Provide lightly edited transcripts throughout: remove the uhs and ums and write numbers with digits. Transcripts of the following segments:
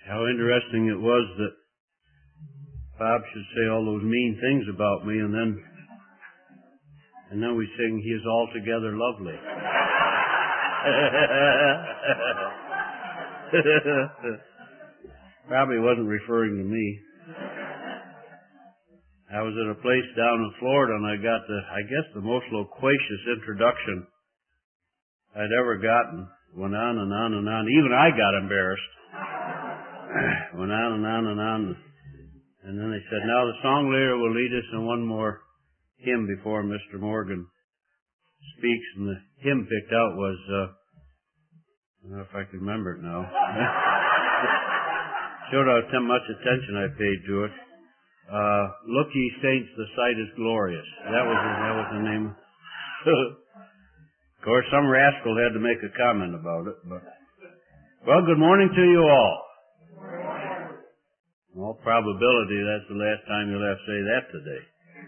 how interesting it was that Bob should say all those mean things about me, and then we sing, "He is altogether lovely." Probably wasn't referring to me. I was at a place down in Florida, and I got the most loquacious introduction I'd ever gotten. Went on and on and on. Even I got embarrassed. Went on and on and on. And then they said, "Now the song leader will lead us in one more hymn before Mr. Morgan speaks." And the hymn picked out was, I don't know if I can remember it now. Showed how much attention I paid to it. "Look ye saints, the sight is glorious." That was the name. Of course, some rascal had to make a comment about it. But well, good morning to you all. In all probability, that's the last time you'll have to say that today.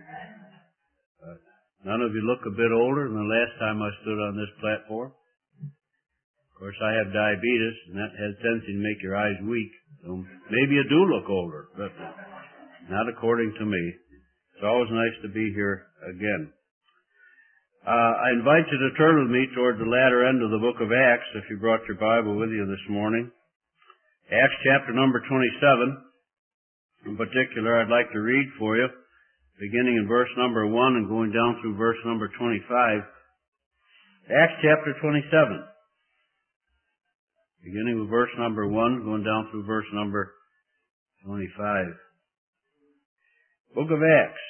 None of you look a bit older than the last time I stood on this platform. Of course, I have diabetes, and that has a tendency to make your eyes weak. So maybe you do look older, but not according to me. It's always nice to be here again. I invite you to turn with me toward the latter end of the book of Acts, if you brought your Bible with you this morning. Acts chapter number 27. In particular, I'd like to read for you, beginning in verse number 1 and going down through verse number 25. Acts chapter 27. Beginning with verse number 1, going down through verse number 25. Book of Acts,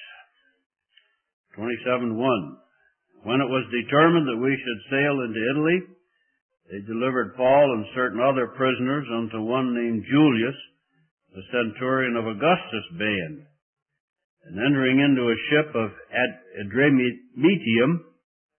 27:1. When it was determined that we should sail into Italy, they delivered Paul and certain other prisoners unto one named Julius, the centurion of Augustus' band. And entering into a ship of Adramyttium,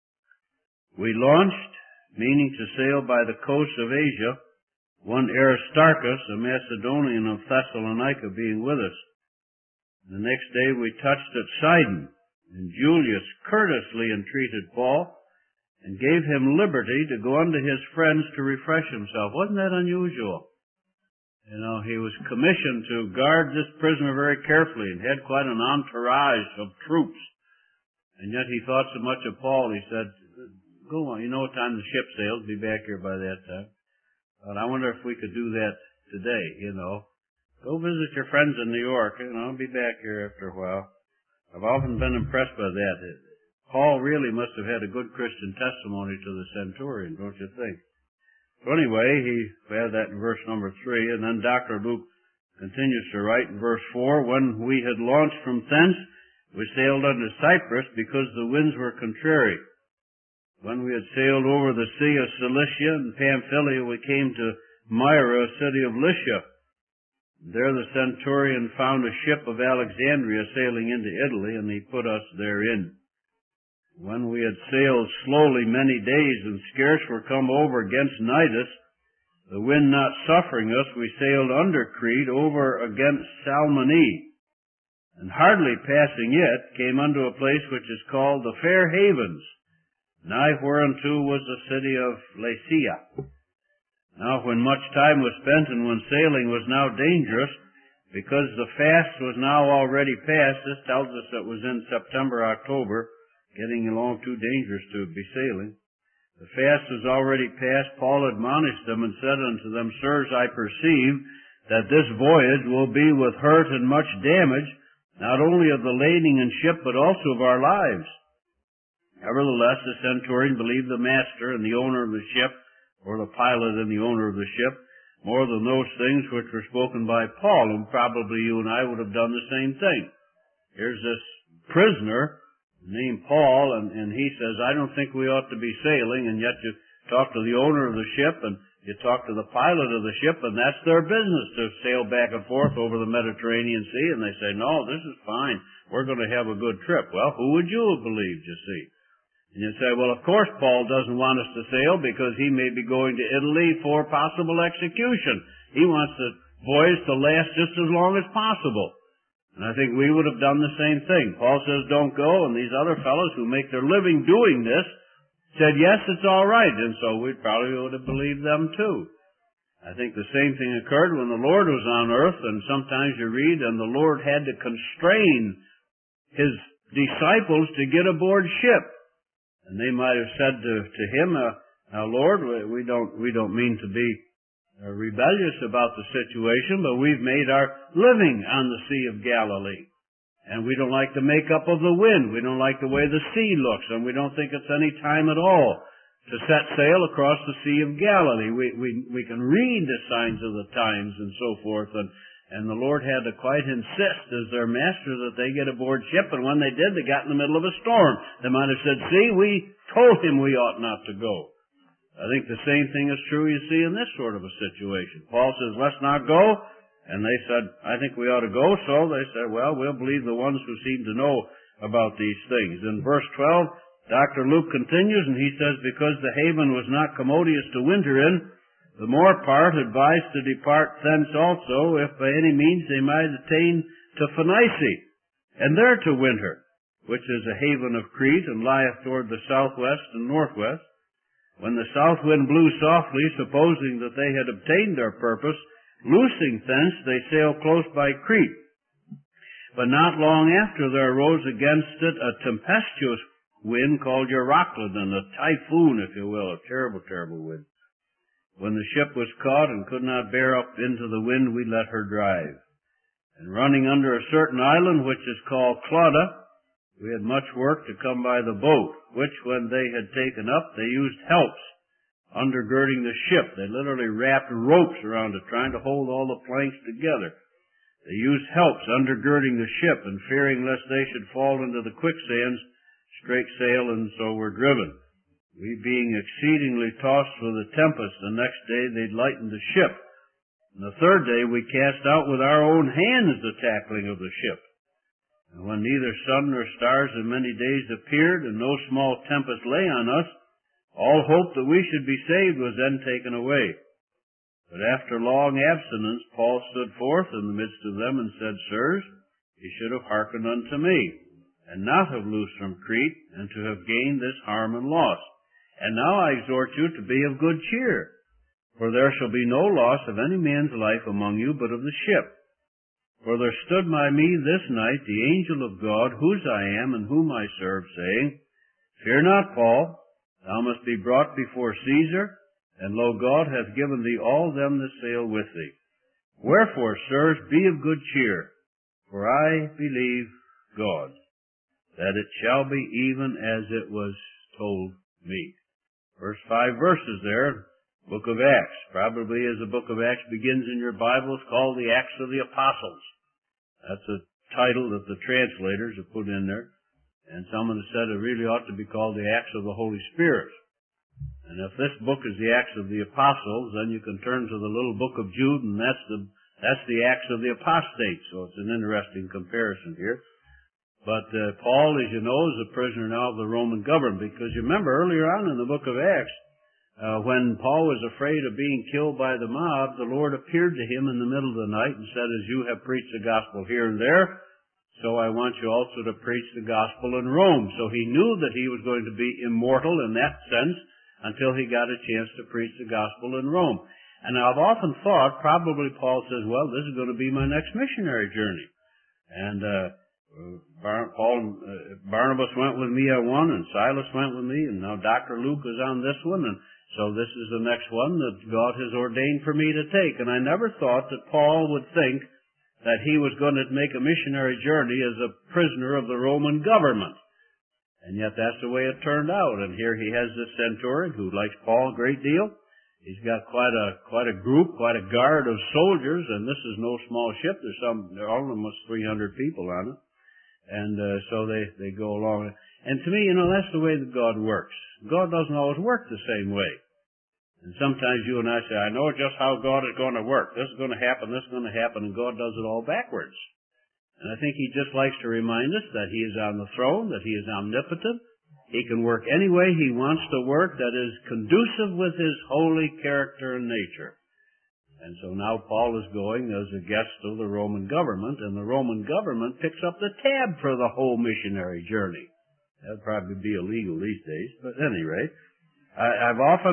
we launched, meaning to sail by the coast of Asia, one Aristarchus, a Macedonian of Thessalonica, being with us. The next day we touched at Sidon, and Julius courteously entreated Paul, and gave him liberty to go unto his friends to refresh himself. Wasn't that unusual? You know, he was commissioned to guard this prisoner very carefully, and had quite an entourage of troops. And yet he thought so much of Paul, he said, "Go on, you know what time the ship sails, be back here by that time. But I wonder if we could do that today, you know. Go visit your friends in New York, you know, be back here after a while." I've often been impressed by that. Paul really must have had a good Christian testimony to the centurion, don't you think? So anyway, we have that in verse number 3, and then Dr. Luke continues to write in verse 4, "When we had launched from thence, we sailed unto Cyprus, because the winds were contrary. When we had sailed over the sea of Cilicia and Pamphylia, we came to Myra, a city of Lycia. There the centurion found a ship of Alexandria sailing into Italy, and he put us therein. When we had sailed slowly many days, and scarce were come over against Cnidus, the wind not suffering us, we sailed under Crete over against Salmone, and hardly passing it, came unto a place which is called the Fair Havens, nigh whereunto was the city of Lasea. Now when much time was spent, and when sailing was now dangerous, because the fast was now already past," this tells us it was in September, October, getting along too dangerous to be sailing. "The fast was already past, Paul admonished them, and said unto them, Sirs, I perceive that this voyage will be with hurt and much damage, not only of the lading and ship, but also of our lives. Nevertheless, the centurion believed the master and the owner of the ship, or the pilot and the owner of the ship, more than those things which were spoken by Paul, and probably you and I would have done the same thing." Here's this prisoner named Paul, and he says, "I don't think we ought to be sailing," and yet you talk to the owner of the ship, and you talk to the pilot of the ship, and that's their business to sail back and forth over the Mediterranean Sea, and they say, "No, this is fine. We're going to have a good trip." Well, who would you have believed, you see? And you say, "Well, of course Paul doesn't want us to sail because he may be going to Italy for possible execution. He wants the voyage to last just as long as possible." And I think we would have done the same thing. Paul says, "Don't go," and these other fellows who make their living doing this said, "Yes, it's all right," and so we probably would have believed them too. I think the same thing occurred when the Lord was on earth, and sometimes you read, and the Lord had to constrain His disciples to get aboard ship. And they might have said to Him, now Lord, we don't mean to be rebellious about the situation, but we've made our living on the Sea of Galilee. And we don't like the makeup of the wind. We don't like the way the sea looks, and we don't think it's any time at all to set sail across the Sea of Galilee. We can read the signs of the times and so forth, and the Lord had to quite insist as their master that they get aboard ship, and when they did, they got in the middle of a storm. They might have said, see, we told him we ought not to go. I think the same thing is true, you see, in this sort of a situation. Paul says, let's not go. And they said, I think we ought to go. So they said, well, we'll believe the ones who seem to know about these things. In verse 12, Dr. Luke continues, and he says, because the haven was not commodious to winter in, the more part advised to depart thence also, if by any means they might attain to Phoenice, and there to winter, which is a haven of Crete, and lieth toward the southwest and northwest. When the south wind blew softly, supposing that they had obtained their purpose, loosing thence, they sailed close by Crete. But not long after there arose against it a tempestuous wind called Euroclydon, a typhoon, if you will, a terrible, terrible wind. When the ship was caught and could not bear up into the wind, we let her drive. And running under a certain island, which is called Clauda, we had much work to come by the boat, which when they had taken up, they used helps undergirding the ship. They literally wrapped ropes around it, trying to hold all the planks together. They used helps undergirding the ship, and fearing lest they should fall into the quicksands, strake sail, and so were driven. We being exceedingly tossed with a tempest, the next day they lightened the ship. And the third day we cast out with our own hands the tackling of the ship. And when neither sun nor stars in many days appeared, and no small tempest lay on us, all hope that we should be saved was then taken away. But after long abstinence, Paul stood forth in the midst of them and said, Sirs, ye should have hearkened unto me, and not have loosed from Crete, and to have gained this harm and loss. And now I exhort you to be of good cheer, for there shall be no loss of any man's life among you, but of the ship. For there stood by me this night the angel of God, whose I am and whom I serve, saying, Fear not, Paul, thou must be brought before Caesar, and lo, God hath given thee all them that sail with thee. Wherefore, sirs, be of good cheer, for I believe God, that it shall be even as it was told me. First 5 verses there, book of Acts. Probably as the book of Acts begins in your Bible, it's called the Acts of the Apostles. That's a title that the translators have put in there. And someone has said it really ought to be called the Acts of the Holy Spirit. And if this book is the Acts of the Apostles, then you can turn to the little book of Jude, and that's the Acts of the Apostates. So it's an interesting comparison here. But Paul, as you know, is a prisoner now of the Roman government, because you remember earlier on in the book of Acts, when Paul was afraid of being killed by the mob, the Lord appeared to him in the middle of the night and said, as you have preached the gospel here and there, so I want you also to preach the gospel in Rome. So he knew that he was going to be immortal in that sense until he got a chance to preach the gospel in Rome. And I've often thought, probably Paul says, well, this is going to be my next missionary journey. And Barnabas went with me on one, and Silas went with me, and now Dr. Luke is on this one, and so this is the next one that God has ordained for me to take. And I never thought that Paul would think that he was going to make a missionary journey as a prisoner of the Roman government. And yet that's the way it turned out. And here he has this centurion who likes Paul a great deal. He's got quite a group, quite a guard of soldiers, and this is no small ship. There are almost 300 people on it. And so they go along. And to me, that's the way that God works. God doesn't always work the same way. And sometimes you and I say, I know just how God is going to work. This is going to happen, this is going to happen, and God does it all backwards. And I think He just likes to remind us that He is on the throne, that He is omnipotent. He can work any way He wants to work that is conducive with His holy character and nature. And so now Paul is going as a guest of the Roman government, and the Roman government picks up the tab for the whole missionary journey. That'd probably be illegal these days, but at any rate, I've often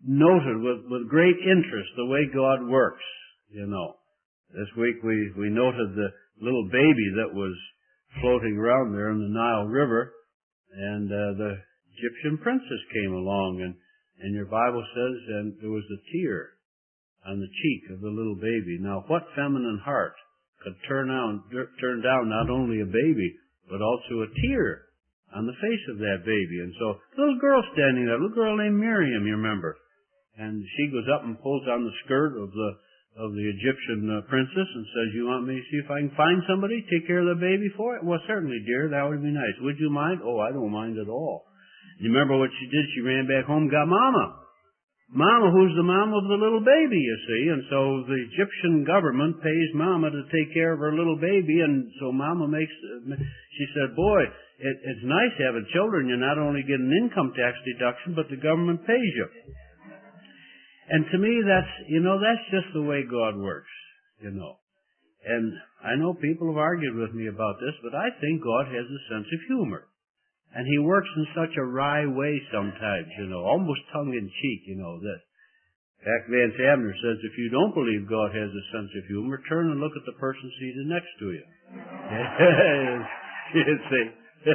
noted with great interest the way God works, you know. This week we noted the little baby that was floating around there in the Nile River, and the Egyptian princess came along, and your Bible says, and there was a tear on the cheek of the little baby. Now, what feminine heart could turn down not only a baby, but also a tear on the face of that baby? And so, the little girl standing there, a little girl named Miriam, you remember, and she goes up and pulls on the skirt of the Egyptian princess and says, "You want me to see if I can find somebody, take care of the baby for it?" "Well, certainly, dear, that would be nice. Would you mind?" "Oh, I don't mind at all." You remember what she did? She ran back home and got Mama. Mama, who's the mom of the little baby, you see. And so the Egyptian government pays Mama to take care of her little baby, and so Mama she said, "Boy, it's nice having children. You not only get an income tax deduction, but the government pays you." And to me, that's just the way God works, you know. And I know people have argued with me about this, but I think God has a sense of humor. And He works in such a wry way sometimes, you know, almost tongue-in-cheek, you know, that Jack Vance Abner says, if you don't believe God has a sense of humor, turn and look at the person seated next to you. You see.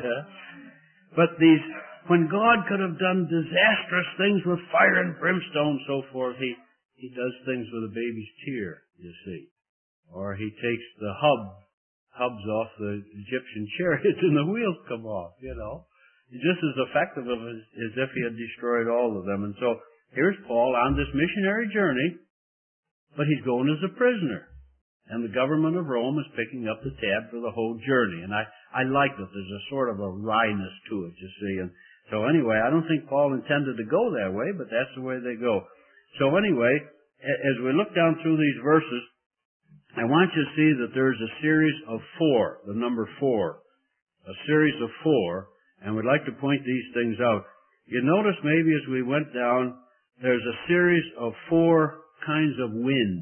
But when God could have done disastrous things with fire and brimstone and so forth, He does things with a baby's tear, you see. Or He takes the hubs off the Egyptian chariots and the wheels come off, you know. Just as effective as if He had destroyed all of them. And so here's Paul on this missionary journey, but he's going as a prisoner. And the government of Rome is picking up the tab for the whole journey. And I like that there's a sort of a wryness to it, you see. And so anyway, I don't think Paul intended to go that way, but that's the way they go. So anyway, as we look down through these verses, I want you to see that there's a series of 4, the number 4. A series of 4, and we'd like to point these things out. You notice maybe as we went down, there's a series of 4 kinds of wind.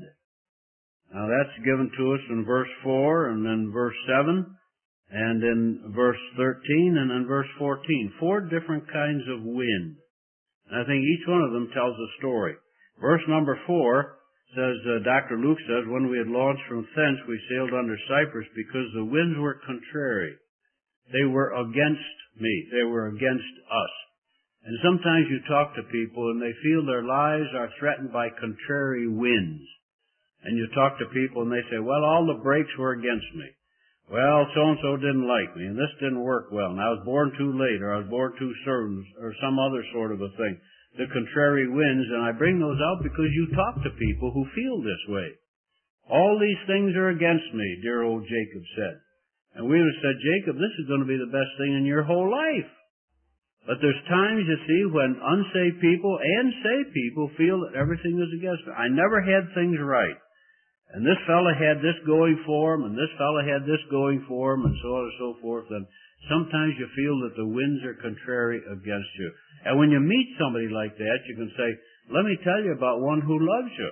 Now that's given to us in verse 4, and then verse 7, and in verse 13, and in verse 14. 4 different kinds of wind. And I think each one of them tells a story. Verse number 4 says, Dr. Luke says, when we had launched from thence, we sailed under Cyprus because the winds were contrary. They were against me. They were against us. And sometimes you talk to people and they feel their lives are threatened by contrary winds. And you talk to people and they say, well, all the breaks were against me. Well, so-and-so didn't like me, and this didn't work well, and I was born too late, or I was born too soon, or some other sort of a thing. The contrary winds, and I bring those out because you talk to people who feel this way. All these things are against me, dear old Jacob said. And we would have said, Jacob, this is going to be the best thing in your whole life. But there's times, you see, when unsaved people and saved people feel that everything is against them. I never had things right. And this fellow had this going for him, and this fellow had this going for him, and so on and so forth. And sometimes you feel that the winds are contrary against you. And when you meet somebody like that, you can say, let me tell you about one who loves you.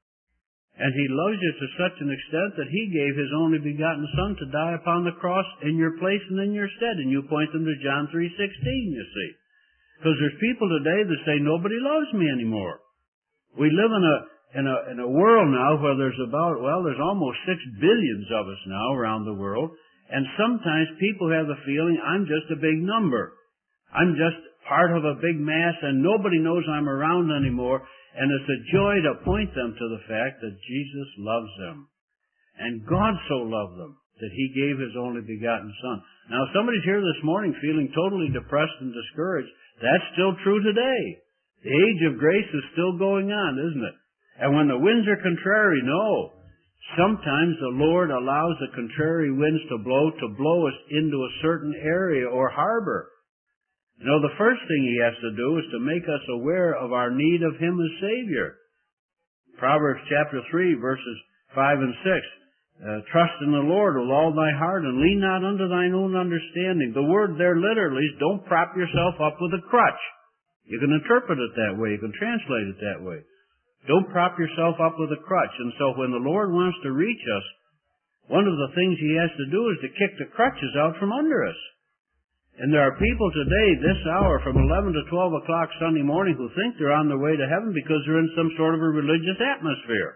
And He loves you to such an extent that He gave His only begotten Son to die upon the cross in your place and in your stead. And you point them to John 3:16, you see. Because there's people today that say, nobody loves me anymore. We live in a world now where there's almost 6 billion of us now around the world. And sometimes people have the feeling, I'm just a big number. I'm just part of a big mass and nobody knows I'm around anymore. And it's a joy to point them to the fact that Jesus loves them. And God so loved them that He gave His only begotten Son. Now, if somebody's here this morning feeling totally depressed and discouraged, that's still true today. The age of grace is still going on, isn't it? And when the winds are contrary, no. Sometimes the Lord allows the contrary winds to blow us into a certain area or harbor. You know, the first thing He has to do is to make us aware of our need of Him as Savior. Proverbs chapter 3, verses 5 and 6. Trust in the Lord with all thy heart and lean not unto thine own understanding. The word there literally is don't prop yourself up with a crutch. You can interpret it that way. You can translate it that way. Don't prop yourself up with a crutch. And so when the Lord wants to reach us, one of the things He has to do is to kick the crutches out from under us. And there are people today, this hour, from 11 to 12 o'clock Sunday morning, who think they're on their way to heaven because they're in some sort of a religious atmosphere.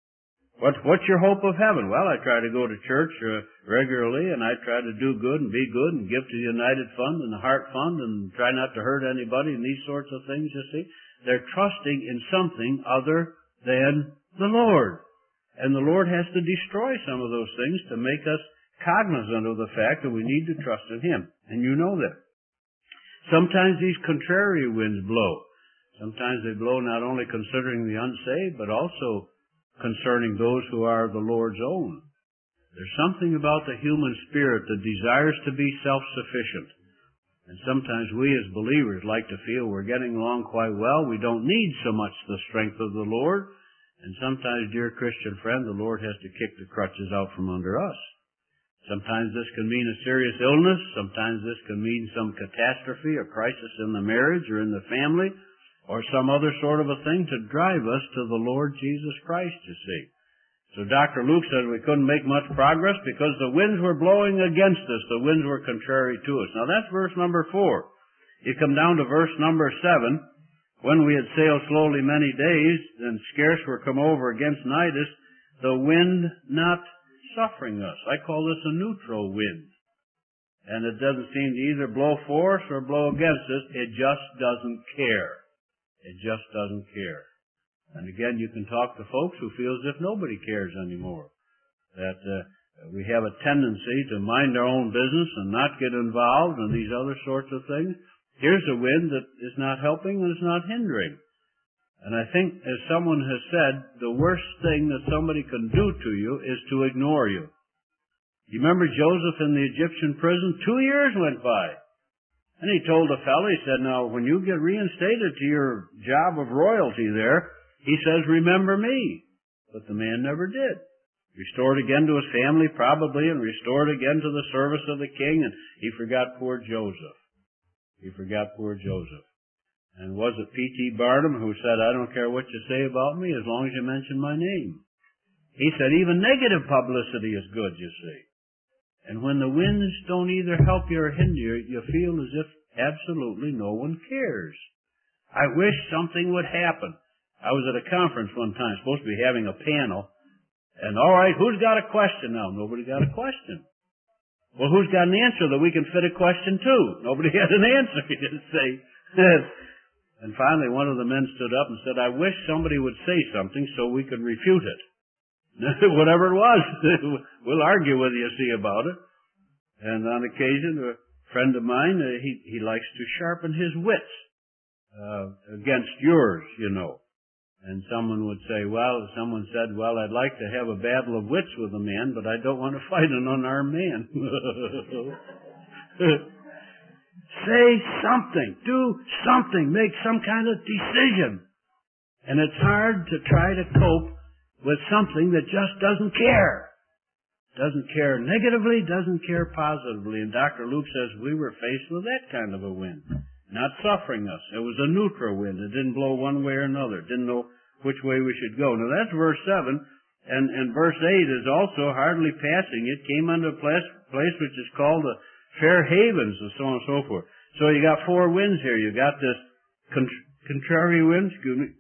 What's your hope of heaven? Well, I try to go to church regularly, and I try to do good and be good and give to the United Fund and the Heart Fund and try not to hurt anybody and these sorts of things, you see. They're trusting in something other than the Lord. And the Lord has to destroy some of those things to make us cognizant of the fact that we need to trust in Him. And you know that. Sometimes these contrary winds blow. Sometimes they blow not only considering the unsaved, but also concerning those who are the Lord's own. There's something about the human spirit that desires to be self-sufficient. And sometimes we as believers like to feel we're getting along quite well. We don't need so much the strength of the Lord. And sometimes, dear Christian friend, the Lord has to kick the crutches out from under us. Sometimes this can mean a serious illness. Sometimes this can mean some catastrophe or crisis in the marriage or in the family or some other sort of a thing to drive us to the Lord Jesus Christ, you see. So Dr. Luke said we couldn't make much progress because the winds were blowing against us. The winds were contrary to us. Now that's verse number 4. You come down to verse number 7. When we had sailed slowly many days and scarce were come over against Nidus, the wind not suffering us. I call this a neutral wind. And it doesn't seem to either blow for us or blow against us. It just doesn't care. It just doesn't care. And again, you can talk to folks who feel as if nobody cares anymore. That we have a tendency to mind our own business and not get involved in these other sorts of things. Here's a wind that is not helping and is not hindering. And I think, as someone has said, the worst thing that somebody can do to you is to ignore you. You remember Joseph in the Egyptian prison? 2 years went by. And he told the fellow, he said, now, when you get reinstated to your job of royalty there, he says, remember me. But the man never did. Restored again to his family, probably, and restored again to the service of the king, and he forgot poor Joseph. He forgot poor Joseph. And was it P.T. Barnum who said, I don't care what you say about me as long as you mention my name. He said even negative publicity is good, you see. And when the winds don't either help you or hinder you, you feel as if absolutely no one cares. I wish something would happen. I was at a conference one time, supposed to be having a panel, and all right, who's got a question now? Nobody got a question. Well, who's got an answer that we can fit a question to? Nobody had an answer, he didn't say. And finally, one of the men stood up and said, I wish somebody would say something so we could refute it. Whatever it was, we'll argue with you, see, about it. And on occasion, a friend of mine, he likes to sharpen his wits against yours, you know. And someone said, well, I'd like to have a battle of wits with a man, but I don't want to fight an unarmed man. Say something. Do something. Make some kind of decision. And it's hard to try to cope with something that just doesn't care. Doesn't care negatively, doesn't care positively. And Dr. Luke says we were faced with that kind of a wind. Not suffering us. It was a neutral wind. It didn't blow one way or another. It didn't know which way we should go. Now that's verse 7. And verse 8 is also hardly passing. It came unto a place which is called the fair havens, and so on and so forth. So you got 4 winds here. You got this contrary wind,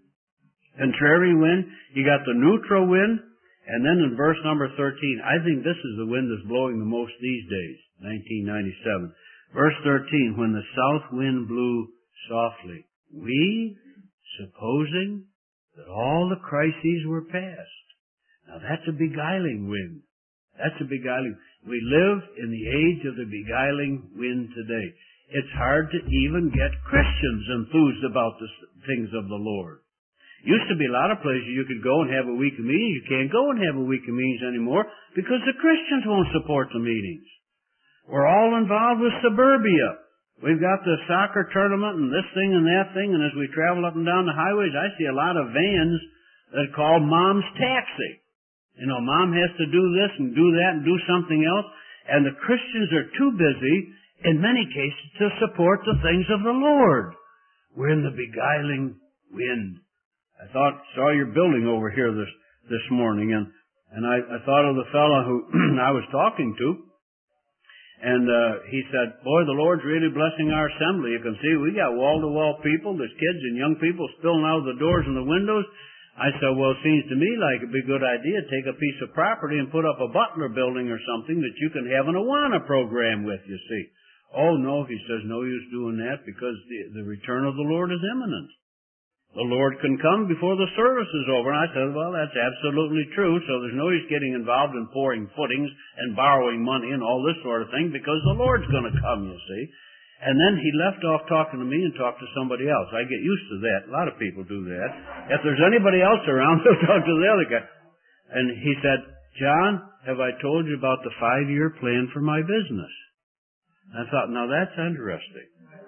you got the neutral wind, and then in verse number 13, I think this is the wind that's blowing the most these days, 1997. Verse 13, when the south wind blew softly, we, supposing that all the crises were past. Now that's a beguiling wind. That's a beguiling. We live in the age of the beguiling wind today. It's hard to even get Christians enthused about the things of the Lord. Used to be a lot of places you could go and have a week of meetings. You can't go and have a week of meetings anymore because the Christians won't support the meetings. We're all involved with suburbia. We've got the soccer tournament and this thing and that thing, and as we travel up and down the highways, I see a lot of vans that are called Mom's Taxi. You know, Mom has to do this and do that and do something else, and the Christians are too busy, in many cases, to support the things of the Lord. We're in the beguiling wind. I saw your building over here this morning, and I thought of the fellow who I was talking to, And he said, boy, the Lord's really blessing our assembly. You can see we got wall-to-wall people. There's kids and young people spilling out of the doors and the windows. I said, well, it seems to me like it'd be a good idea to take a piece of property and put up a Butler building or something that you can have an Awana program with, you see. Oh, no, he says, no use doing that because the return of the Lord is imminent. The Lord can come before the service is over. And I said, well, that's absolutely true. So there's no use getting involved in pouring footings and borrowing money and all this sort of thing because the Lord's going to come, you see. And then he left off talking to me and talked to somebody else. I get used to that. A lot of people do that. If there's anybody else around, he'll talk to the other guy. And he said, John, have I told you about the 5-year plan for my business? And I thought, now that's interesting.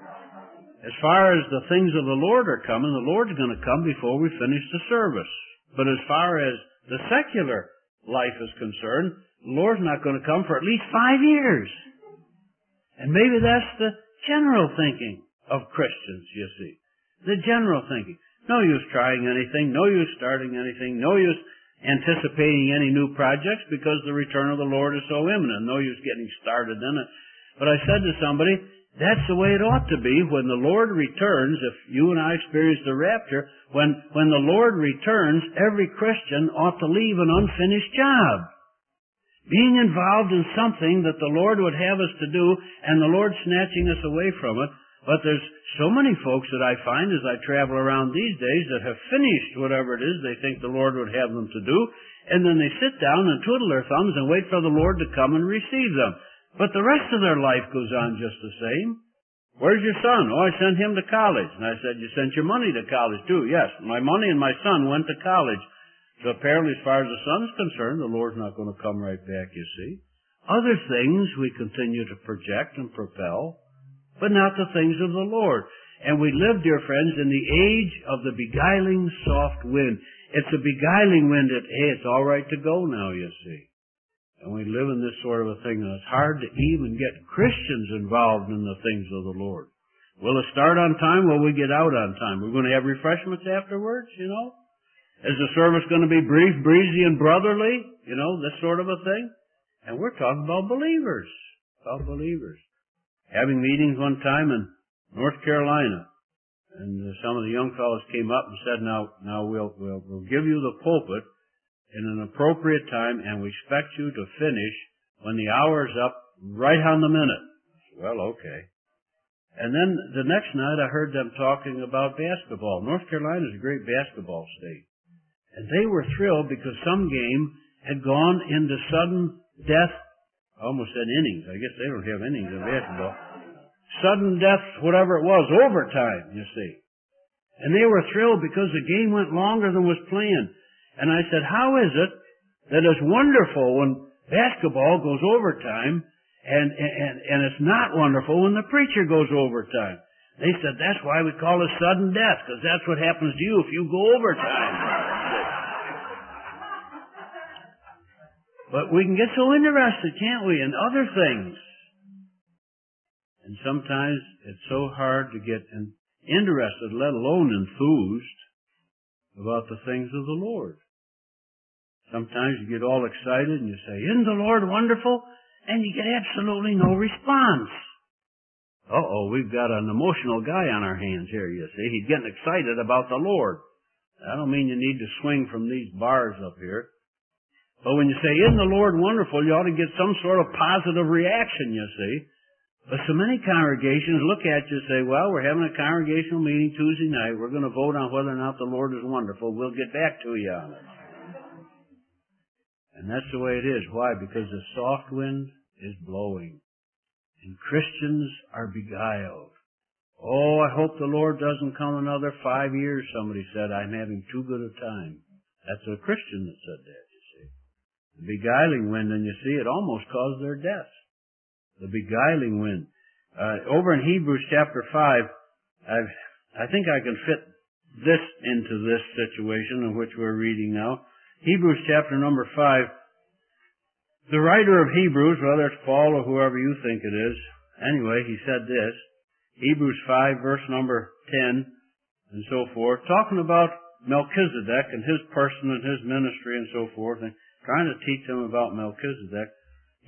As far as the things of the Lord are coming, the Lord's going to come before we finish the service. But as far as the secular life is concerned, the Lord's not going to come for at least 5 years. And maybe that's the general thinking of Christians, you see. The general thinking. No use trying anything, no use starting anything, no use anticipating any new projects because the return of the Lord is so imminent. No use getting started in it. But I said to somebody, that's the way it ought to be when the Lord returns. If you and I experience the rapture, when the Lord returns, every Christian ought to leave an unfinished job. Being involved in something that the Lord would have us to do, and the Lord snatching us away from it. But there's so many folks that I find as I travel around these days that have finished whatever it is they think the Lord would have them to do, and then they sit down and twiddle their thumbs and wait for the Lord to come and receive them. But the rest of their life goes on just the same. Where's your son? Oh, I sent him to college. And I said, you sent your money to college too? Yes, my money and my son went to college. So apparently as far as the son's concerned, the Lord's not going to come right back, you see. Other things we continue to project and propel, but not the things of the Lord. And we live, dear friends, in the age of the beguiling soft wind. It's a beguiling wind that, hey, it's all right to go now, you see. And we live in this sort of a thing, and it's hard to even get Christians involved in the things of the Lord. Will it start on time? Will we get out on time? We're going to have refreshments afterwards, you know? Is the service going to be brief, breezy, and brotherly? You know, this sort of a thing? And we're talking about believers. About believers. Having meetings one time in North Carolina, and some of the young fellows came up and said, now we'll give you the pulpit in an appropriate time, and we expect you to finish when the hour's up right on the minute. Well, okay. And then the next night I heard them talking about basketball. North Carolina is a great basketball state. And they were thrilled because some game had gone into sudden death. I almost said innings. I guess they don't have innings in basketball. Sudden death, whatever it was, overtime, you see. And they were thrilled because the game went longer than was planned. And I said, how is it that it's wonderful when basketball goes overtime and it's not wonderful when the preacher goes overtime? They said, that's why we call it sudden death, because that's what happens to you if you go overtime. But we can get so interested, can't we, in other things? And sometimes it's so hard to get interested, let alone enthused, about the things of the Lord. Sometimes you get all excited and you say, isn't the Lord wonderful? And you get absolutely no response. Uh-oh, we've got an emotional guy on our hands here, you see. He's getting excited about the Lord. I don't mean you need to swing from these bars up here. But when you say, isn't the Lord wonderful, you ought to get some sort of positive reaction, you see. But so many congregations look at you and say, well, we're having a congregational meeting Tuesday night. We're going to vote on whether or not the Lord is wonderful. We'll get back to you on it. And that's the way it is. Why? Because the soft wind is blowing. And Christians are beguiled. Oh, I hope the Lord doesn't come another 5 years, somebody said. I'm having too good a time. That's a Christian that said that, you see. The beguiling wind, and you see, it almost caused their death. The beguiling wind. Over in Hebrews chapter 5, I think I can fit this into this situation in which we're reading now. Hebrews chapter number 5. The writer of Hebrews, whether it's Paul or whoever you think it is, anyway, he said this. Hebrews 5, verse number 10, and so forth, talking about Melchizedek and his person and his ministry and so forth, and trying to teach them about Melchizedek.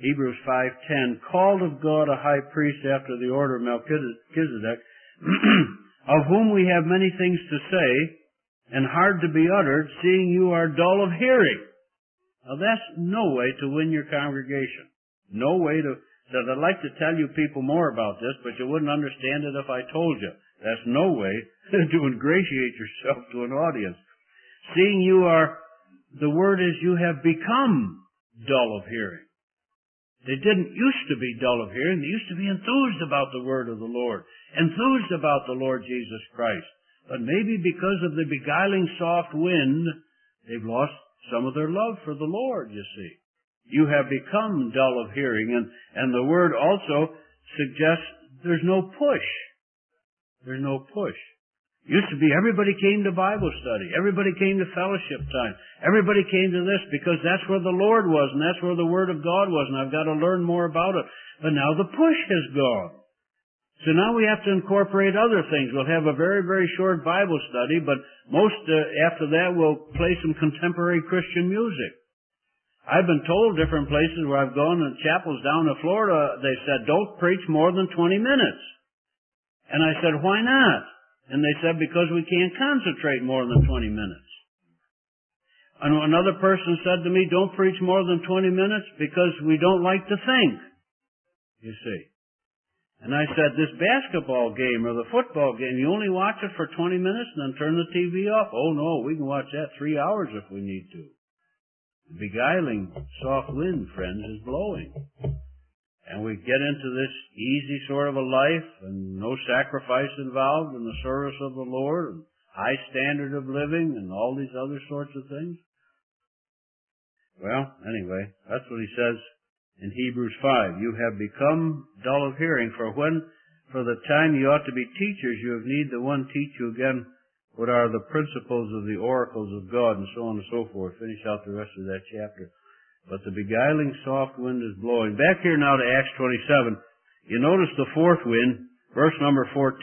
Hebrews 5:10, called of God a high priest after the order of Melchizedek, of whom we have many things to say, and hard to be uttered, seeing you are dull of hearing. Now that's no way to win your congregation. No way to, that I'd like to tell you people more about this, but you wouldn't understand it if I told you. That's no way to ingratiate yourself to an audience. Seeing you are, the word is you have become dull of hearing. They didn't used to be dull of hearing. They used to be enthused about the word of the Lord, enthused about the Lord Jesus Christ. But maybe because of the beguiling soft wind, they've lost some of their love for the Lord, you see. You have become dull of hearing, and the word also suggests there's no push. There's no push. Used to be everybody came to Bible study. Everybody came to fellowship time. Everybody came to this because that's where the Lord was and that's where the Word of God was, and I've got to learn more about it. But now the push has gone. So now we have to incorporate other things. We'll have a very, very short Bible study, but after that we'll play some contemporary Christian music. I've been told different places where I've gone in chapels down in Florida, they said, don't preach more than 20 minutes. And I said, why not? And they said, because we can't concentrate more than 20 minutes. And another person said to me, don't preach more than 20 minutes because we don't like to think, you see. And I said, this basketball game or the football game, you only watch it for 20 minutes and then turn the TV off? Oh no, we can watch that 3 hours if we need to. The beguiling soft wind, friends, is blowing. And we get into this easy sort of a life and no sacrifice involved in the service of the Lord and high standard of living and all these other sorts of things. Well, anyway, that's what he says in Hebrews 5. You have become dull of hearing, for the time you ought to be teachers, you have need the one teach you again what are the principles of the oracles of God, and so on and so forth. Finish out the rest of that chapter. But the beguiling soft wind is blowing. Back here now to Acts 27. You notice the fourth wind, verse number 14.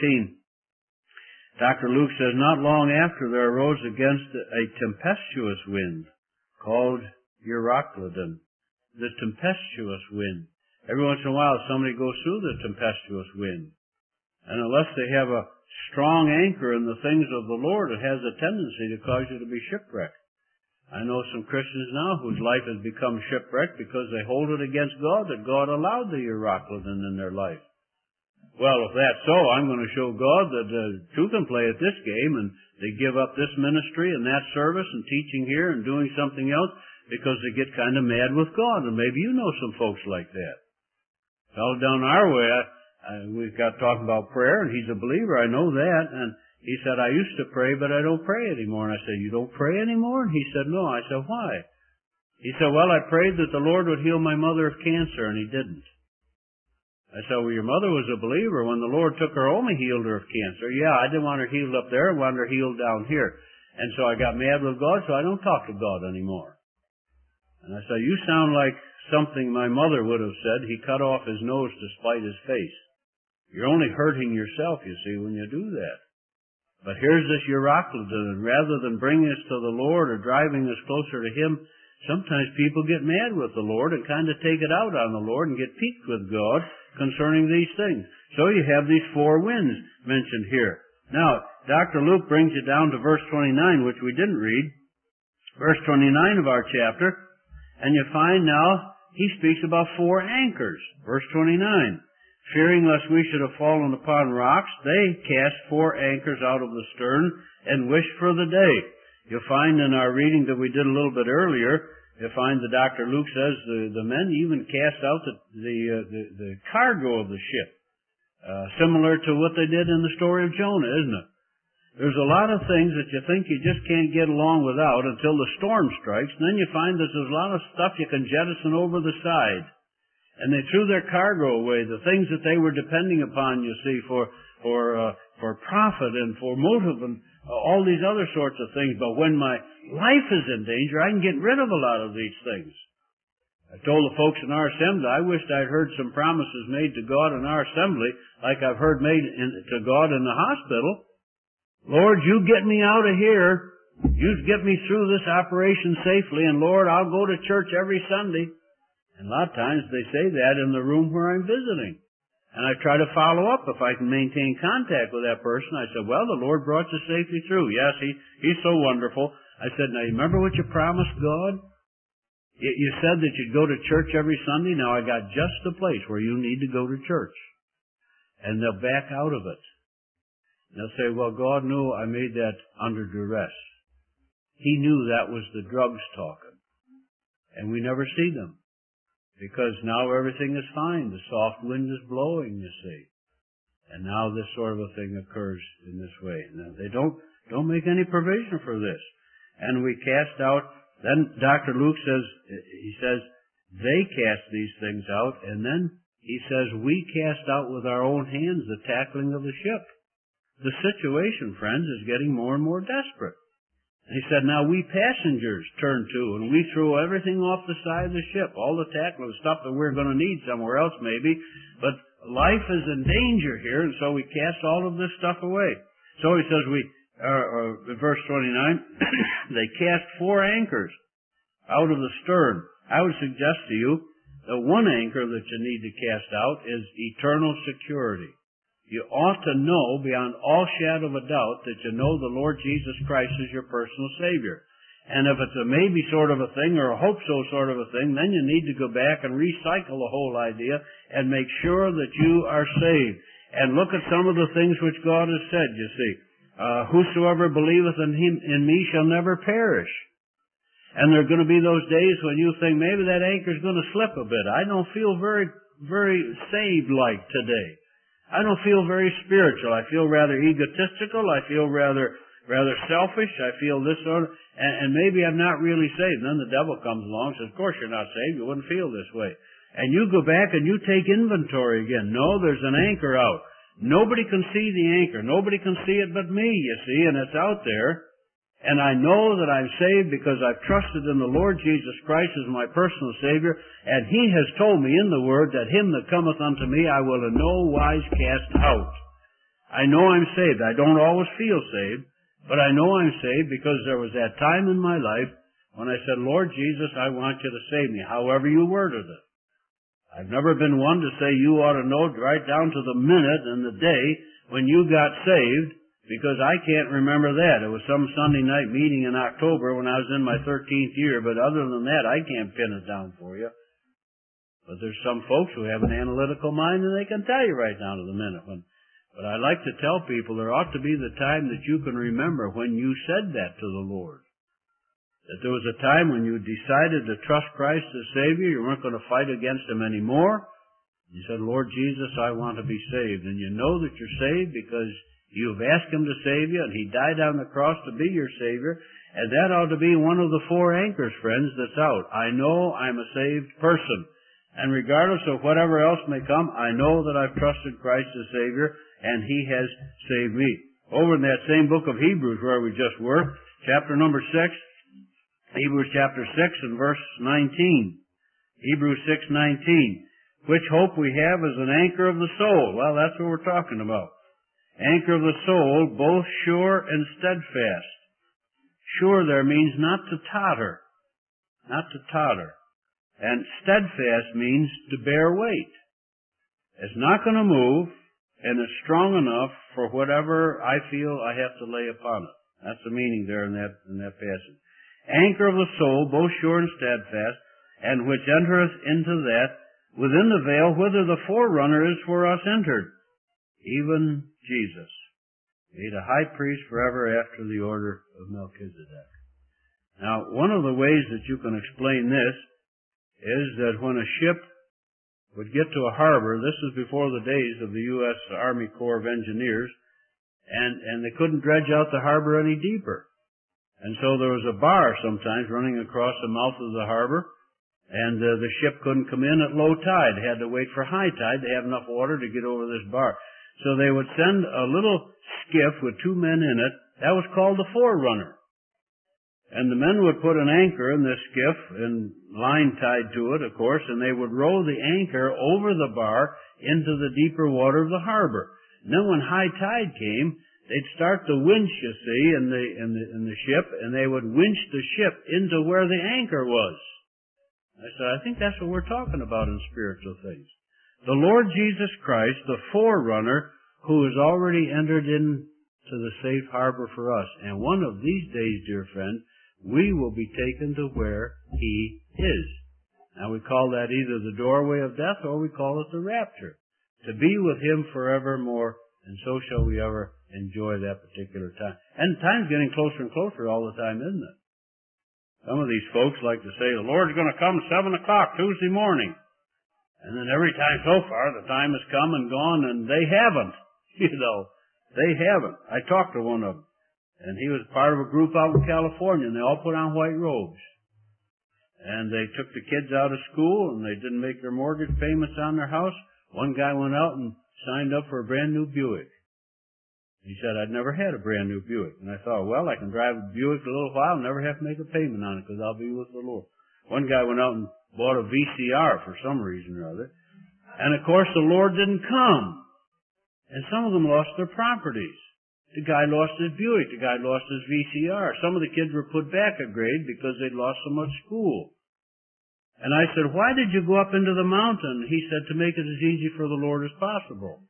Dr. Luke says, not long after there arose against a tempestuous wind called Euroclydon. The tempestuous wind. Every once in a while somebody goes through the tempestuous wind. And unless they have a strong anchor in the things of the Lord, it has a tendency to cause you to be shipwrecked. I know some Christians now whose life has become shipwrecked because they hold it against God that God allowed the Euroclydon in their life. Well, if that's so, I'm going to show God that two can play at this game, and they give up this ministry and that service and teaching here and doing something else because they get kind of mad with God. And maybe you know some folks like that. A fellow down our way, we've got talking about prayer, and he's a believer, I know that, and he said, I used to pray, but I don't pray anymore. And I said, you don't pray anymore? And he said, no. I said, why? He said, well, I prayed that the Lord would heal my mother of cancer, and he didn't. I said, well, your mother was a believer. When the Lord took her home, he healed her of cancer. Yeah, I didn't want her healed up there. I wanted her healed down here. And so I got mad with God, so I don't talk to God anymore. And I said, you sound like something my mother would have said. He cut off his nose to spite his face. You're only hurting yourself, you see, when you do that. But here's this Euroclydon, and rather than bringing us to the Lord or driving us closer to Him, sometimes people get mad with the Lord and kind of take it out on the Lord and get piqued with God concerning these things. So you have these four winds mentioned here. Now, Dr. Luke brings you down to verse 29, which we didn't read. Verse 29 of our chapter, and you find now he speaks about four anchors. Verse 29. Fearing lest we should have fallen upon rocks, they cast four anchors out of the stern and wished for the day. You'll find in our reading that we did a little bit earlier, you'll find that Dr. Luke says the men even cast out the cargo of the ship. Similar to what they did in the story of Jonah, isn't it? There's a lot of things that you think you just can't get along without until the storm strikes, and then you find that there's a lot of stuff you can jettison over the side. And they threw their cargo away, the things that they were depending upon, you see, for profit and for motive and all these other sorts of things. But when my life is in danger, I can get rid of a lot of these things. I told the folks in our assembly, I wished I'd heard some promises made to God in our assembly, like I've heard made to God in the hospital. Lord, you get me out of here. You get me through this operation safely, and Lord, I'll go to church every Sunday. And a lot of times they say that in the room where I'm visiting. And I try to follow up if I can maintain contact with that person. I said, well, the Lord brought you safely through. Yes, He's so wonderful. I said, now you remember what you promised God? You said that you'd go to church every Sunday. Now I got just the place where you need to go to church. And they'll back out of it. They'll say, well, God knew I made that under duress. He knew that was the drugs talking. And we never see them. Because now everything is fine. The soft wind is blowing, you see. And now this sort of a thing occurs in this way. Now, they don't make any provision for this. And we cast out, then Dr. Luke says, he says, they cast these things out, and then he says, we cast out with our own hands the tackling of the ship. The situation, friends, is getting more and more desperate. He said, now we passengers turn to, and we throw everything off the side of the ship, all the tackle, the stuff that we're going to need somewhere else maybe, but life is in danger here, and so we cast all of this stuff away. So he says, verse 29, they cast 4 anchors out of the stern. I would suggest to you, the one anchor that you need to cast out is eternal security. You ought to know beyond all shadow of a doubt that you know the Lord Jesus Christ is your personal Savior. And if it's a maybe sort of a thing or a hope so sort of a thing, then you need to go back and recycle the whole idea and make sure that you are saved. And look at some of the things which God has said, you see. Whosoever believeth in me shall never perish. And there are going to be those days when you think maybe that anchor's going to slip a bit. I don't feel very, very saved-like today. I don't feel very spiritual. I feel rather egotistical. I feel rather selfish. I feel this sort of, and maybe I'm not really saved. And then the devil comes along and says, of course you're not saved. You wouldn't feel this way. And you go back and you take inventory again. No, there's an anchor out. Nobody can see the anchor. Nobody can see it but me, you see, and it's out there. And I know that I'm saved because I've trusted in the Lord Jesus Christ as my personal Savior, and He has told me in the Word that him that cometh unto me I will in no wise cast out. I know I'm saved. I don't always feel saved, but I know I'm saved because there was that time in my life when I said, Lord Jesus, I want you to save me, however you worded it. I've never been one to say you ought to know right down to the minute and the day when you got saved, because I can't remember that. It was some Sunday night meeting in October when I was in my 13th year, but other than that, I can't pin it down for you. But there's some folks who have an analytical mind and they can tell you right down to the minute. But I like to tell people there ought to be the time that you can remember when you said that to the Lord. That there was a time when you decided to trust Christ as Savior, you weren't going to fight against Him anymore. You said, Lord Jesus, I want to be saved. And you know that you're saved because you've asked Him to save you, and He died on the cross to be your Savior, and that ought to be one of the 4 anchors, friends, that's out. I know I'm a saved person, and regardless of whatever else may come, I know that I've trusted Christ as Savior, and He has saved me. Over in that same book of Hebrews where we just were, chapter number 6, Hebrews chapter 6 and verse 19. Hebrews 6:19. Which hope we have is an anchor of the soul. Well, that's what we're talking about. Anchor of the soul, both sure and steadfast. Sure there means not to totter. Not to totter. And steadfast means to bear weight. It's not going to move, and it's strong enough for whatever I feel I have to lay upon it. That's the meaning there in that passage. Anchor of the soul, both sure and steadfast, and which entereth into that, within the veil, whither the forerunner is for us entered, even Jesus, made a high priest forever after the order of Melchizedek. Now, one of the ways that you can explain this is that when a ship would get to a harbor, this is before the days of the U.S. Army Corps of Engineers, and they couldn't dredge out the harbor any deeper. And so there was a bar sometimes running across the mouth of the harbor, and the ship couldn't come in at low tide. They had to wait for high tide to have enough water to get over this bar. So they would send a little skiff with 2 men in it. That was called the forerunner. And the men would put an anchor in this skiff and line tied to it, of course, and they would row the anchor over the bar into the deeper water of the harbor. And then when high tide came, they'd start the winch, you see, in the ship, and they would winch the ship into where the anchor was. I said, I think that's what we're talking about in spiritual things. The Lord Jesus Christ, the forerunner, who has already entered into the safe harbor for us. And one of these days, dear friend, we will be taken to where He is. Now we call that either the doorway of death or we call it the rapture. To be with Him forevermore, and so shall we ever enjoy that particular time. And time's getting closer and closer all the time, isn't it? Some of these folks like to say, the Lord's going to come 7 o'clock Tuesday morning. And then every time so far, the time has come and gone, and they haven't. They haven't. I talked to one of them, and he was part of a group out in California, and they all put on white robes. And they took the kids out of school, and they didn't make their mortgage payments on their house. One guy went out and signed up for a brand new Buick. He said, I'd never had a brand new Buick. And I thought, well, I can drive a Buick a little while and never have to make a payment on it because I'll be with the Lord. One guy went out and bought a VCR for some reason or other. And of course, the Lord didn't come. And some of them lost their properties. The guy lost his Buick. The guy lost his VCR. Some of the kids were put back a grade because they'd lost so much school. And I said, why did you go up into the mountain? He said, to make it as easy for the Lord as possible.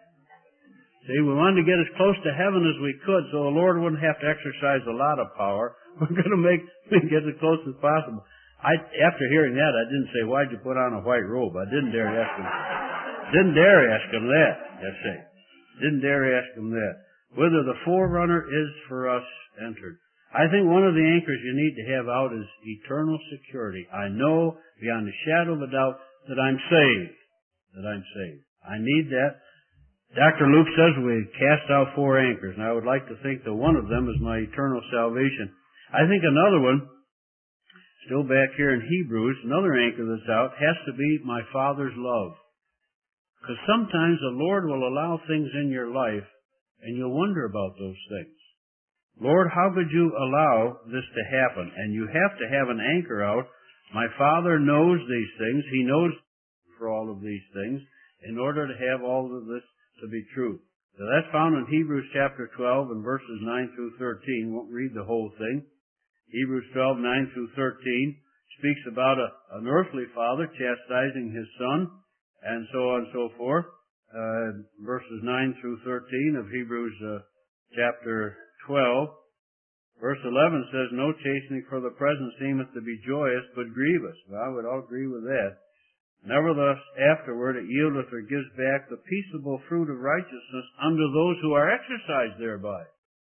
See, we wanted to get as close to heaven as we could so the Lord wouldn't have to exercise a lot of power. We're going to get as close as possible. After hearing that, I didn't say, why'd you put on a white robe? I didn't dare ask him. Didn't dare ask him that. That's it. Didn't dare ask him that. Whether the forerunner is for us entered. I think one of the anchors you need to have out is eternal security. I know beyond a shadow of a doubt that I'm saved. That I'm saved. I need that. Dr. Luke says we cast out 4 anchors, and I would like to think that one of them is my eternal salvation. I think another one, still back here in Hebrews, another anchor that's out, has to be my Father's love. Because sometimes the Lord will allow things in your life, and you'll wonder about those things. Lord, how could you allow this to happen? And you have to have an anchor out. My Father knows these things. He knows for all of these things in order to have all of this to be true. So that's found in Hebrews chapter 12 and verses 9 through 13. Won't read the whole thing. Hebrews 12, 9 through 13 speaks about an earthly father chastising his son, and so on and so forth. Verses 9 through 13 of Hebrews chapter 12. Verse 11 says, no chastening for the present seemeth to be joyous, but grievous. Well, I would all agree with that. Nevertheless, afterward it yieldeth or gives back the peaceable fruit of righteousness unto those who are exercised thereby.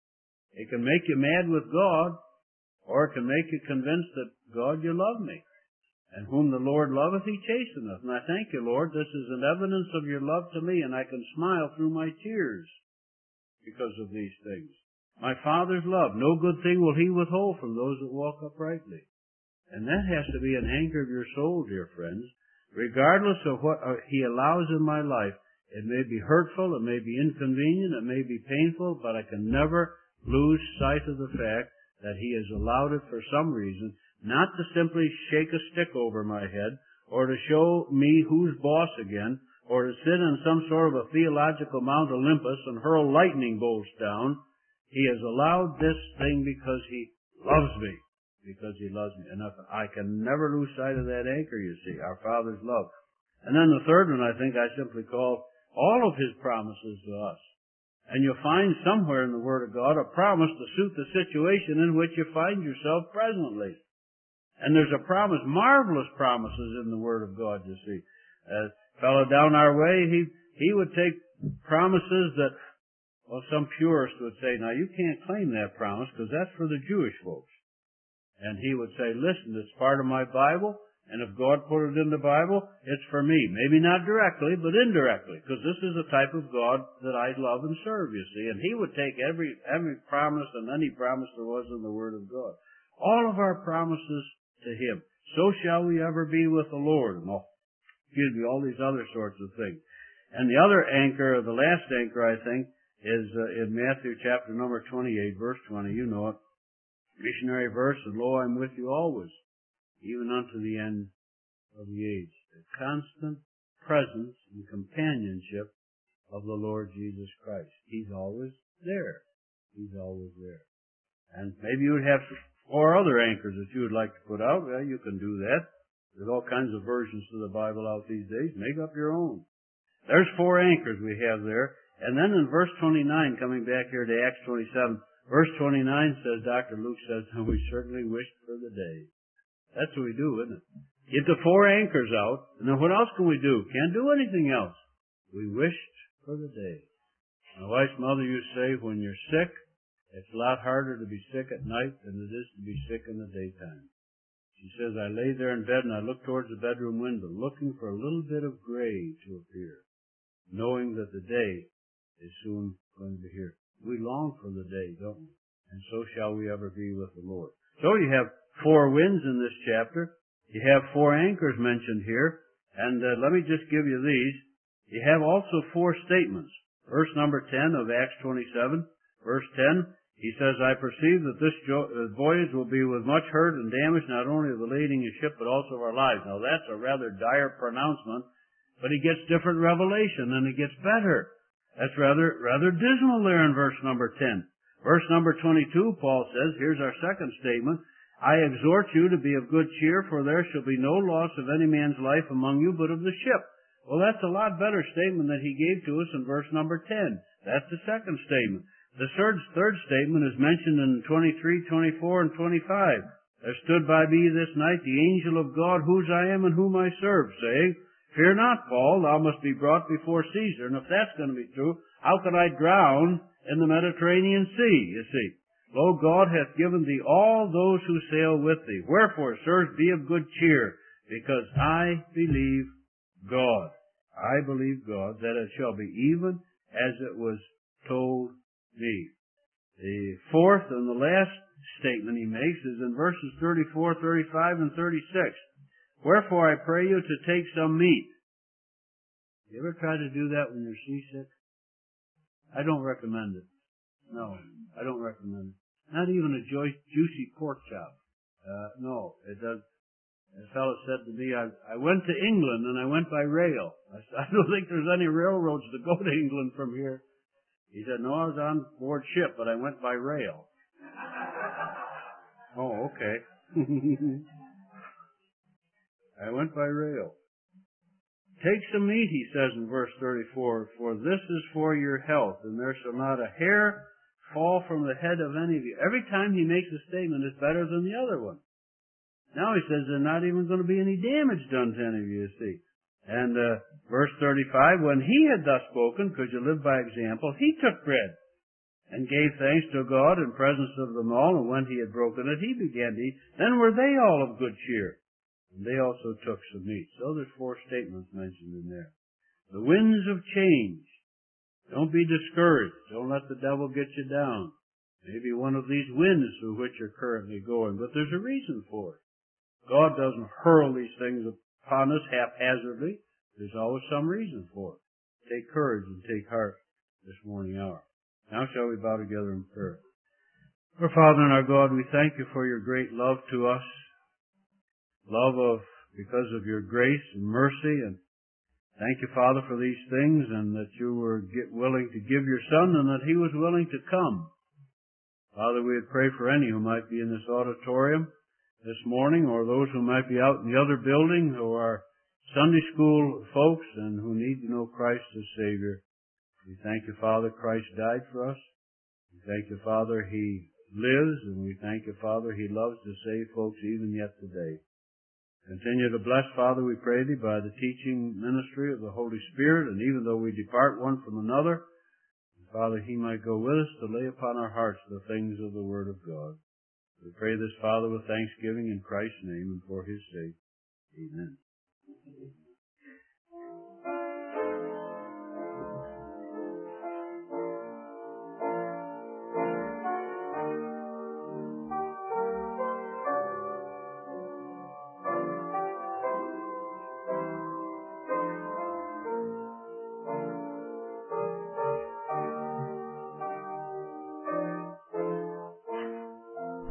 It can make you mad with God, or it can make you convinced that, God, you love me. And whom the Lord loveth, He chasteneth. And I thank you, Lord, this is an evidence of your love to me, and I can smile through my tears because of these things. My Father's love, no good thing will He withhold from those that walk uprightly. And that has to be an anchor of your soul, dear friends. Regardless of what He allows in my life, it may be hurtful, it may be inconvenient, it may be painful, but I can never lose sight of the fact that He has allowed it for some reason, not to simply shake a stick over my head, or to show me who's boss again, or to sit on some sort of a theological Mount Olympus and hurl lightning bolts down. He has allowed this thing because He loves me. Because He loves me. And I can never lose sight of that anchor, you see, our Father's love. And then the third one, I think I simply call all of His promises to us. And you'll find somewhere in the Word of God a promise to suit the situation in which you find yourself presently. And there's a promise, marvelous promises in the Word of God, you see. A fellow down our way, he would take promises that, well, some purist would say, now you can't claim that promise because that's for the Jewish folks. And he would say, listen, it's part of my Bible, and if God put it in the Bible, it's for me. Maybe not directly, but indirectly, because this is the type of God that I love and serve, you see. And he would take every promise and any promise there was in the Word of God. All of our promises to Him. So shall we ever be with the Lord. And all these other sorts of things. And the other anchor, the last anchor, I think, is in Matthew chapter number 28, verse 20. You know it. Missionary verse, and lo, I'm with you always, even unto the end of the age. The constant presence and companionship of the Lord Jesus Christ. He's always there. He's always there. And maybe you would have 4 other anchors that you would like to put out. Well, you can do that. There's all kinds of versions to the Bible out these days. Make up your own. There's 4 anchors we have there. And then in verse 29, coming back here to Acts 27, verse 29 says, Dr. Luke says, we certainly wished for the day. That's what we do, isn't it? Get the 4 anchors out, and then what else can we do? Can't do anything else. We wished for the day. My wife's mother used to say, when you're sick, it's a lot harder to be sick at night than it is to be sick in the daytime. She says, I lay there in bed and I looked towards the bedroom window, looking for a little bit of gray to appear, knowing that the day is soon going to be here. We long for the day, don't we? And so shall we ever be with the Lord. So you have 4 winds in this chapter. You have 4 anchors mentioned here. And let me just give you these. You have also 4 statements. Verse number 10 of Acts 27. Verse 10, he says, I perceive that this voyage will be with much hurt and damage, not only of the lading of ship, but also of our lives. Now that's a rather dire pronouncement, but he gets different revelation, and it gets better. That's rather dismal there in verse number 10. Verse number 22, Paul says, here's our second statement, I exhort you to be of good cheer, for there shall be no loss of any man's life among you, but of the ship. Well, that's a lot better statement that he gave to us in verse number 10. That's the second statement. The third statement is mentioned in 23, 24, and 25. There stood by me this night the angel of God, whose I am and whom I serve, saying, Fear not, Paul, thou must be brought before Caesar. And if that's going to be true, how could I drown in the Mediterranean Sea, you see? Lo, God hath given thee all those who sail with thee. Wherefore, sirs, be of good cheer, because I believe God. I believe God, that it shall be even as it was told me. The fourth and the last statement he makes is in verses 34, 35, and 36. Wherefore I pray you to take some meat. You ever try to do that when you're seasick? I don't recommend it. No, I don't recommend it. Not even a juicy pork chop. No, it does. A fellow said to me, I went to England and I went by rail. I said, I don't think there's any railroads to go to England from here. He said, no, I was on board ship, but I went by rail. Oh, okay. I went by rail. Take some meat, he says in verse 34, for this is for your health, and there shall not a hair fall from the head of any of you. Every time he makes a statement, it's better than the other one. Now he says there's not even going to be any damage done to any of you, see. And verse 35, when he had thus spoken, because you live by example, he took bread and gave thanks to God in presence of them all, and when he had broken it, he began to eat. Then were they all of good cheer, and they also took some meat. So there's 4 statements mentioned in there. The winds of change. Don't be discouraged. Don't let the devil get you down. Maybe one of these winds through which you're currently going, but there's a reason for it. God doesn't hurl these things upon us haphazardly. There's always some reason for it. Take courage and take heart this morning hour. Now shall we bow together in prayer. Our Father and our God, we thank you for your great love to us. Because of your grace and mercy, and thank you, Father, for these things, and that you were willing to give your Son, and that he was willing to come. Father, we would pray for any who might be in this auditorium this morning, or those who might be out in the other building, who are Sunday school folks and who need to know Christ as Savior. We thank you, Father, Christ died for us. We thank you, Father, he lives, and we thank you, Father, he loves to save folks even yet today. Continue to bless, Father, we pray thee, by the teaching ministry of the Holy Spirit, and even though we depart one from another, Father, he might go with us to lay upon our hearts the things of the Word of God. We pray this, Father, with thanksgiving in Christ's name and for his sake. Amen.